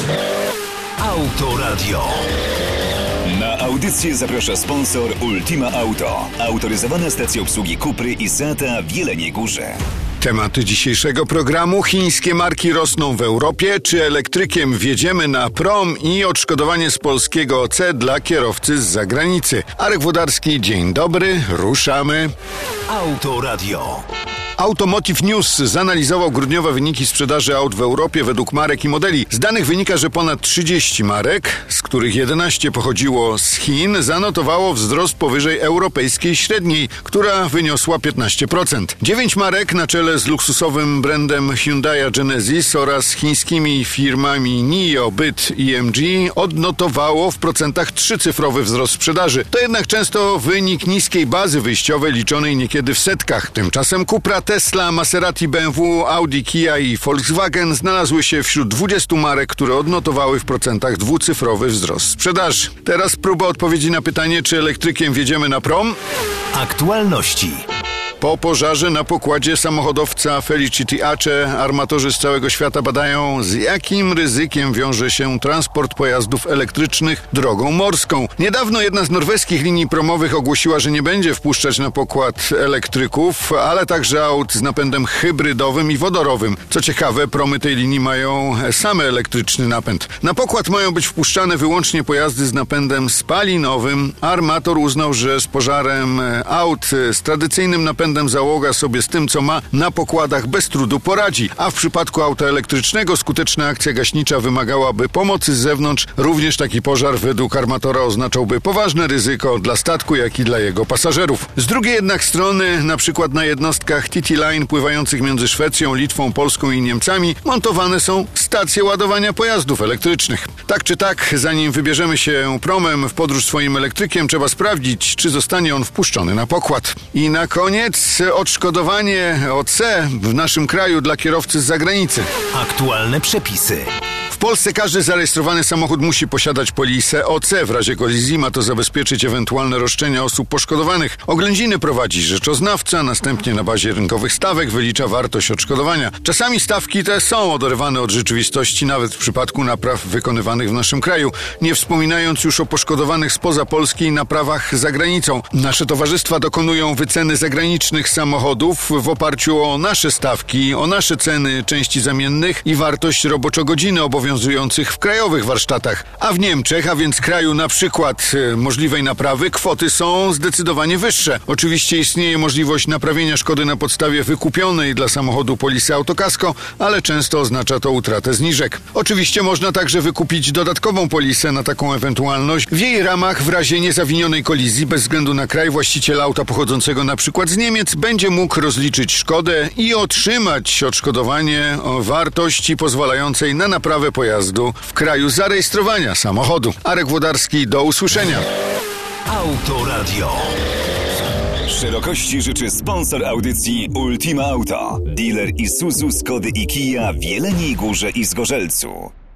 Autoradio. Na audycję zaprasza sponsor Ultima Auto. Autoryzowana stacja obsługi Cupry i Seata w Jeleniej Górze. Tematy dzisiejszego programu: chińskie marki rosną w Europie, czy elektrykiem wjedziemy na prom i odszkodowanie z polskiego OC dla kierowcy z zagranicy. Arek Włodarski, dzień dobry, ruszamy. Autoradio. Automotive News zanalizował grudniowe wyniki sprzedaży aut w Europie według marek i modeli. Z danych wynika, że ponad 30 marek, z których 11 pochodziło z Chin, zanotowało wzrost powyżej europejskiej średniej, która wyniosła 15%. 9 marek na czele z luksusowym brandem Hyundai Genesis oraz chińskimi firmami NIO, BYD i MG odnotowało w procentach trzycyfrowy wzrost sprzedaży. To jednak często wynik niskiej bazy wyjściowej liczonej niekiedy w setkach. Tymczasem Cupra, Tesla, Maserati, BMW, Audi, Kia i Volkswagen znalazły się wśród 20 marek, które odnotowały w procentach dwucyfrowy wzrost sprzedaży. Teraz próba odpowiedzi na pytanie, czy elektrykiem wjedziemy na prom? Aktualności. Po pożarze na pokładzie samochodowca Felicity Ace armatorzy z całego świata badają, z jakim ryzykiem wiąże się transport pojazdów elektrycznych drogą morską. Niedawno jedna z norweskich linii promowych ogłosiła, że nie będzie wpuszczać na pokład elektryków, ale także aut z napędem hybrydowym i wodorowym. Co ciekawe, promy tej linii mają same elektryczny napęd. Na pokład mają być wpuszczane wyłącznie pojazdy z napędem spalinowym. Armator uznał, że z pożarem aut z tradycyjnym napędem załoga sobie z tym, co ma na pokładach, bez trudu poradzi. A w przypadku auta elektrycznego skuteczna akcja gaśnicza wymagałaby pomocy z zewnątrz. Również taki pożar według armatora oznaczałby poważne ryzyko dla statku, jak i dla jego pasażerów. Z drugiej jednak strony, na przykład na jednostkach TT Line pływających między Szwecją, Litwą, Polską i Niemcami montowane są stacje ładowania pojazdów elektrycznych. Tak czy tak, zanim wybierzemy się promem w podróż swoim elektrykiem, trzeba sprawdzić, czy zostanie on wpuszczony na pokład. I na koniec odszkodowanie OC w naszym kraju dla kierowcy z zagranicy. Aktualne przepisy. W Polsce każdy zarejestrowany samochód musi posiadać polisę OC. W razie kolizji ma to zabezpieczyć ewentualne roszczenia osób poszkodowanych. Oględziny prowadzi rzeczoznawca, następnie na bazie rynkowych stawek wylicza wartość odszkodowania. Czasami stawki te są oderwane od rzeczywistości, nawet w przypadku napraw wykonywanych w naszym kraju, nie wspominając już o poszkodowanych spoza Polski i naprawach za granicą. Nasze towarzystwa dokonują wyceny zagranicznych samochodów w oparciu o nasze stawki, o nasze ceny części zamiennych i wartość roboczo-godziny obowiązujących w krajowych warsztatach. A w Niemczech, a więc kraju na przykład możliwej naprawy, kwoty są zdecydowanie wyższe. Oczywiście istnieje możliwość naprawienia szkody na podstawie wykupionej dla samochodu polisy autokasko, ale często oznacza to utratę zniżek. Oczywiście można także wykupić dodatkową polisę na taką ewentualność. W jej ramach w razie niezawinionej kolizji, bez względu na kraj, właściciel auta pochodzącego na przykład z Niemiec będzie mógł rozliczyć szkodę i otrzymać odszkodowanie o wartości pozwalającej na naprawę pojazdu w kraju zarejestrowania samochodu. Arek Włodarski, do usłyszenia. Autoradio. Szerokości życzy sponsor audycji Ultima Auto. Dealer Isuzu, Skody i Kia w Jeleniej Górze i Zgorzelcu.